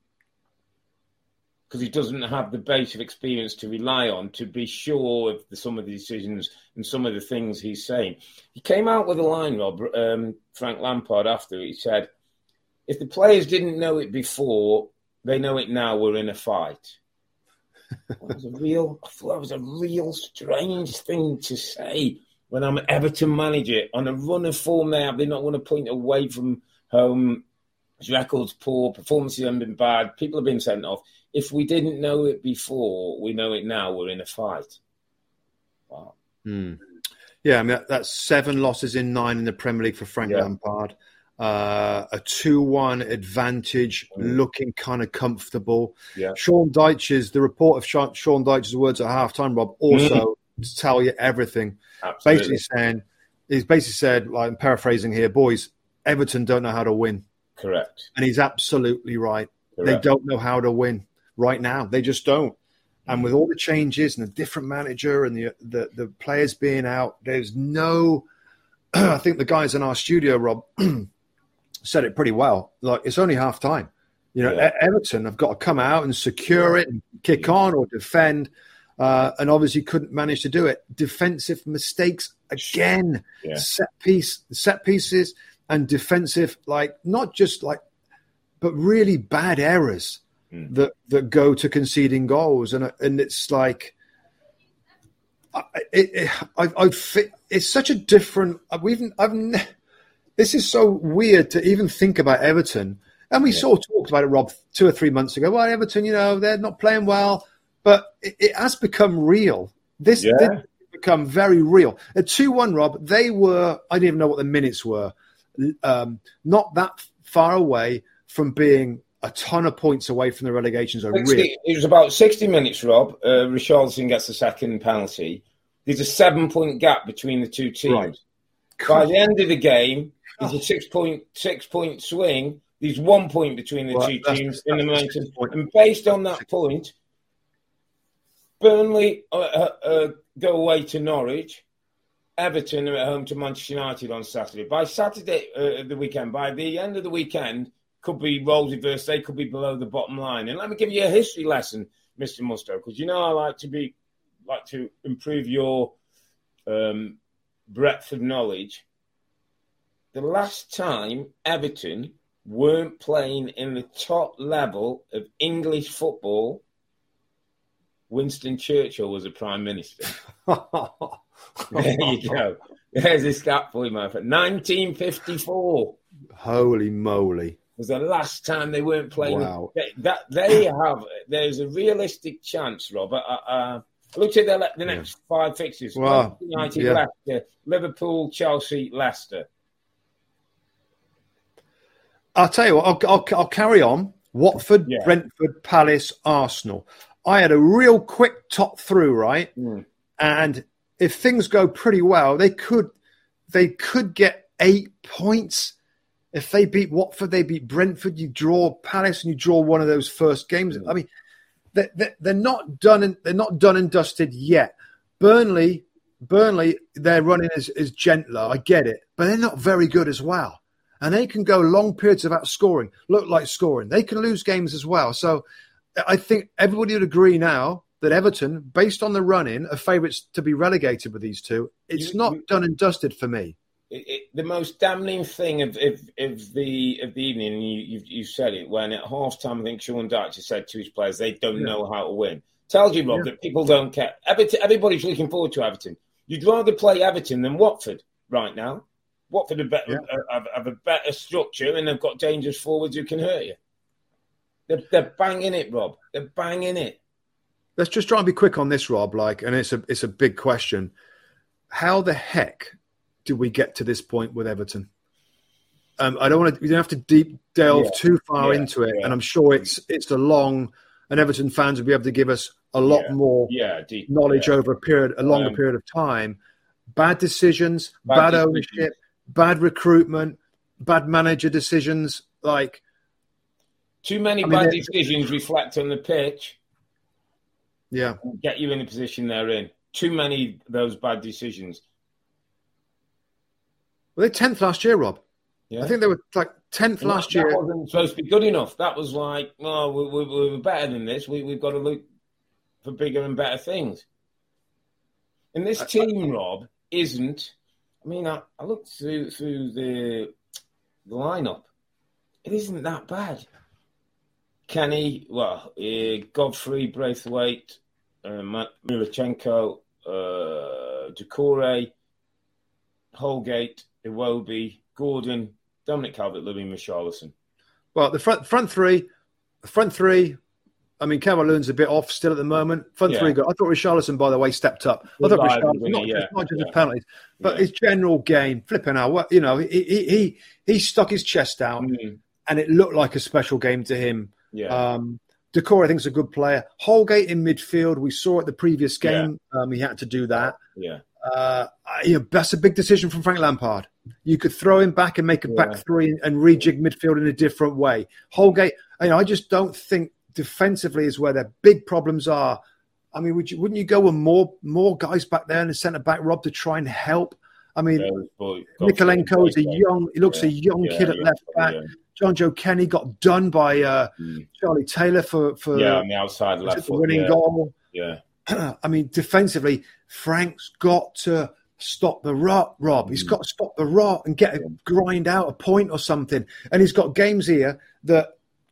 because he doesn't have the base of experience to rely on to be sure of some of the decisions and some of the things he's saying. He came out with a line, Rob, Frank Lampard, after. He said, if the players didn't know it before, they know it now, we're in a fight. I thought that was a real strange thing to say when I'm an Everton manager on a run of form they have. They're not going to point away from home. His record's poor, performances haven't been bad, people have been sent off. If we didn't know it before, we know it now, we're in a fight. Wow. Yeah, that's 7 losses in 9 in the Premier League for Frank Lampard. A 2-1 advantage, looking kind of comfortable. Yeah. The report of Sean Dyche's words at halftime, Rob, also to tell you everything. Absolutely. He's basically said, like I'm paraphrasing here, boys, Everton don't know how to win. Correct. And he's absolutely right. Correct. They don't know how to win right now. They just don't. And with all the changes and the different manager and the players being out, there's no – I think the guys in our studio, Rob, said it pretty well. Like, it's only half time. Everton have got to come out and secure it and kick on or defend, and obviously couldn't manage to do it. Defensive mistakes again, set pieces and defensive, like not just like really bad errors that go to conceding goals, and it's like it's such a different. This is so weird to even think about Everton, and we sort of talked about it, Rob, 2 or 3 months ago. Well, Everton, they're not playing well, but it has become real. This did become very real. At 2-1, Rob, they were. I didn't even know what the minutes were. Not that far away from being a ton of points away from the relegation zone. It was about 60 minutes, Rob. Richarlison gets the second penalty. There's a 7-point gap between the two teams. Right. By the end of the game, there's a 6-point swing. There's 1 point between the two teams in the momentum. And based on that point, Burnley go away to Norwich. Everton are at home to Manchester United on Saturday. By Saturday, the weekend, by the end of the weekend, could be roles reversed. They could be below the bottom line. And let me give you a history lesson, Mr. Musto, because I like to improve your breadth of knowledge. The last time Everton weren't playing in the top level of English football, Winston Churchill was a prime minister. There you go. There's a scat for you, my friend. 1954. Holy moly. Was the last time they weren't playing. Wow. There's a realistic chance, Rob. I looked at the next 5 fixtures. Wow. United, Leicester, Liverpool, Chelsea, Leicester. I'll tell you what, I'll carry on. Watford, Brentford, Palace, Arsenal. I had a real quick top through, right? And if things go pretty well, they could get 8 points. If they beat Watford, they beat Brentford, you draw Palace and you draw one of those first games. I mean, they're not done and dusted yet. Burnley, their running is gentler. I get it, but they're not very good as well. And they can go long periods without scoring, look like scoring. They can lose games as well. So I think everybody would agree now that Everton, based on the run-in, are favourites to be relegated with these two. It's not done and dusted for me. The most damning thing of the evening, and you said it, when at half-time I think Sean Dyche said to his players, they don't know how to win. Tells you, Rob, that people don't care. Everybody's looking forward to Everton. You'd rather play Everton than Watford right now. Watford have a better structure, and they've got dangerous forwards who can hurt you. They're banging it, Rob. They're banging it. Let's just try and be quick on this, Rob. And it's a big question. How the heck did we get to this point with Everton? We don't have to deep delve too far into it, and I'm sure it's a long. And Everton fans will be able to give us a lot more knowledge over a longer period of time. Bad decisions, bad ownership, bad recruitment, bad manager decisions. Too many bad decisions reflect on the pitch. Yeah. And get you in the position they're in. Too many of those bad decisions. Well, they're 10th last year, Rob. Yeah. I think they were 10th last year. That wasn't supposed to be good enough. That was we were better than this. We've got to look for bigger and better things. And this team, Rob, isn't... I mean, I looked through the lineup. It isn't that bad. Kenny, Godfrey, Braithwaite, Milichenko, Doucouré, Holgate, Iwobi, Gordon, Dominic Calvert-Lewin, Richarlison. Well, the front three. I mean, Calvert-Lewin's a bit off still at the moment. Front three. I thought Richarlison, by the way, stepped up. I thought Richarlison, not just his penalties, but his general game, flipping out. He stuck his chest out, and it looked like a special game to him. Yeah. Doucouré, I think, is a good player. Holgate in midfield. We saw it the previous game. He had to do that. Yeah. That's a big decision from Frank Lampard. You could throw him back and make a back three and rejig midfield in a different way. Holgate, I just don't think defensively is where their big problems are. I mean, wouldn't you go with more guys back there in the centre back, Rob, to try and help? I mean, Nikolenko is a young kid at left back. Yeah. John Joe Kenny got done by Charlie Taylor for on the outside left foot, winning goal. Yeah. I mean, defensively, Frank's got to stop the rot, Rob. He's got to stop the rot and grind out a point or something. And he's got games here that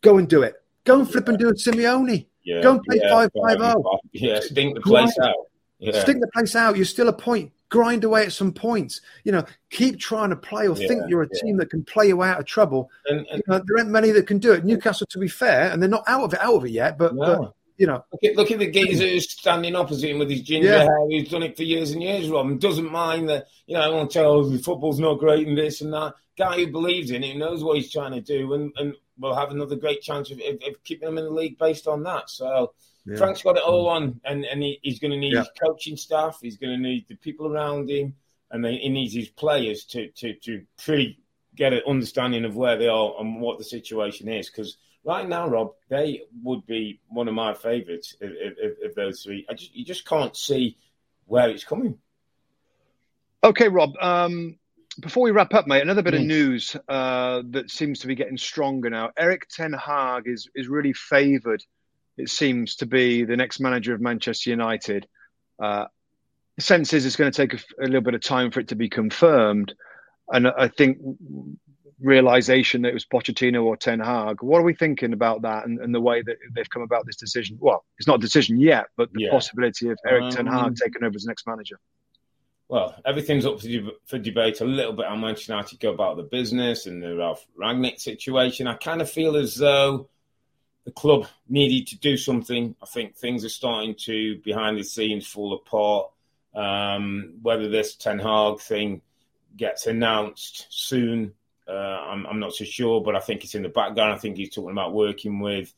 go and do it. Go and flip and do it, Simeone. Yeah. Go and play 5-5-0. Yeah, stink the place out. Yeah. Stink the place out. You're still a point. Grind away at some points. Keep trying to play or think you're a team that can play you out of trouble. And there aren't many that can do it. Newcastle, to be fair, and they're not out of it yet, but Look at the geezer who's standing opposite him with his ginger hair. He's done it for years and years, Rob, and doesn't mind that, I won't tell the football's not great and this and that. Guy who believes in it, who knows what he's trying to do, and will have another great chance of keeping them in the league based on that. So Frank's got it all on, and he's going to need his coaching staff. He's going to need the people around him, and he needs his players to pretty get an understanding of where they are and what the situation is. Because right now, Rob, they would be one of my favourites of those three. You just can't see where it's coming. Okay, Rob. Before we wrap up, mate, another bit of news that seems to be getting stronger now. Erik ten Hag is really favoured, it seems, to be the next manager of Manchester United. The sense is it's going to take a little bit of time for it to be confirmed. And I think realisation that it was Pochettino or Ten Hag. What are we thinking about that and the way that they've come about this decision? Well, it's not a decision yet, but the possibility of Erik ten Hag taking over as next manager. Well, everything's up for debate a little bit how Manchester United go about the business and the Ralph Rangnick situation. I kind of feel as though the club needed to do something. I think things are starting to, behind the scenes, fall apart. Whether this Ten Hag thing gets announced soon, I'm not so sure, but I think it's in the background. I think he's talking about working with,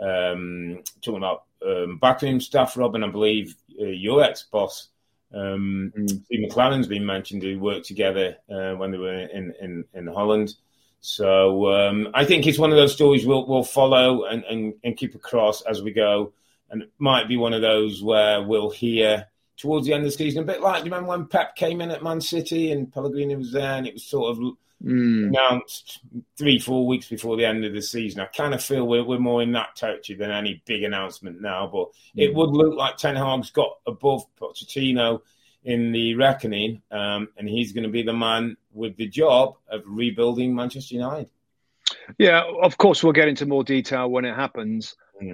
backroom staff, Rob, and I believe your ex-boss, Steve McLaren's been mentioned who worked together when they were in Holland. So I think it's one of those stories we'll follow and keep across as we go. And it might be one of those where we'll hear towards the end of the season, a bit like, you remember when Pep came in at Man City and Pellegrini was there and it was sort of announced 3-4 weeks before the end of the season. I kind of feel we're more in that territory than any big announcement now, but it would look like Ten Hag's got above Pochettino in the reckoning, and he's going to be the man with the job of rebuilding Manchester United. Yeah, of course, we'll get into more detail when it happens.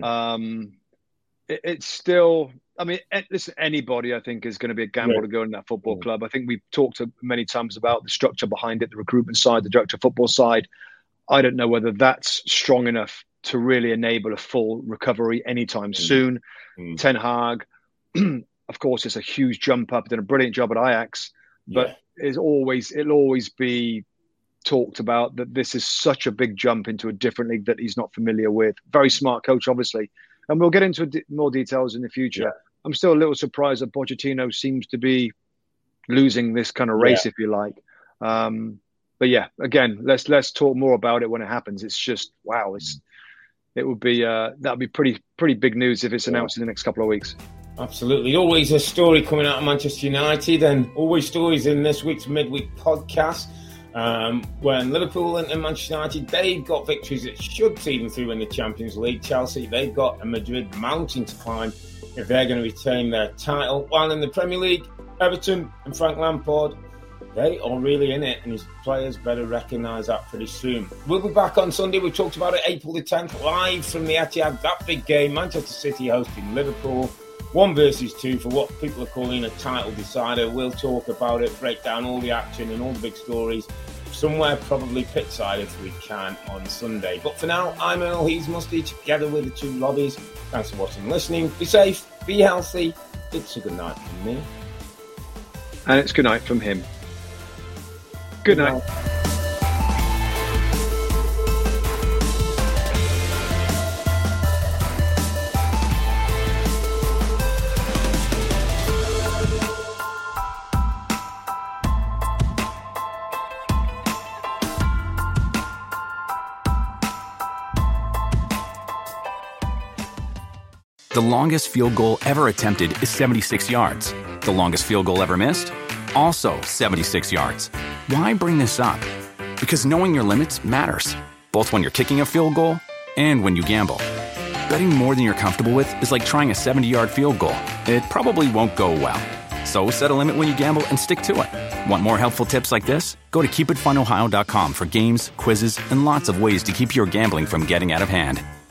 It's still... I mean, listen, anybody, I think, is going to be a gamble to go in that football club. I think we've talked many times about the structure behind it, the recruitment side, the director of football side. I don't know whether that's strong enough to really enable a full recovery anytime soon. Ten Hag, of course, it's a huge jump up. Done a brilliant job at Ajax, but it'll always be talked about that this is such a big jump into a different league that he's not familiar with. Very smart coach, obviously. And we'll get into more details in the future. I'm still a little surprised that Pochettino seems to be losing this kind of race, if you like. But yeah, again, let's talk more about it when it happens. It's just, wow, it would be that'd be pretty big news if it's announced in the next couple of weeks. Absolutely. Always a story coming out of Manchester United, and always stories in this week's midweek podcast. When Liverpool and Manchester United, they've got victories that should see them through in the Champions League. Chelsea, they've got a Madrid mountain to climb if they're going to retain their title. While in the Premier League, Everton and Frank Lampard, they are really in it, and his players better recognise that pretty soon. We'll be back on Sunday. We talked about it, April the 10th, live from the Etihad. That big game, Manchester City hosting Liverpool. 1 versus 2 for what people are calling a title decider. We'll talk about it, break down all the action and all the big stories. Somewhere probably pitchside if we can on Sunday. But for now, I'm Earl, he's Musty, together with the two lobbies. Thanks for watching and listening. Be safe, be healthy. It's a good night from me. And it's good night from him. Good night. The longest field goal ever attempted is 76 yards. The longest field goal ever missed? Also 76 yards. Why bring this up? Because knowing your limits matters, both when you're kicking a field goal and when you gamble. Betting more than you're comfortable with is like trying a 70-yard field goal. It probably won't go well. So set a limit when you gamble and stick to it. Want more helpful tips like this? Go to keepitfunohio.com for games, quizzes, and lots of ways to keep your gambling from getting out of hand.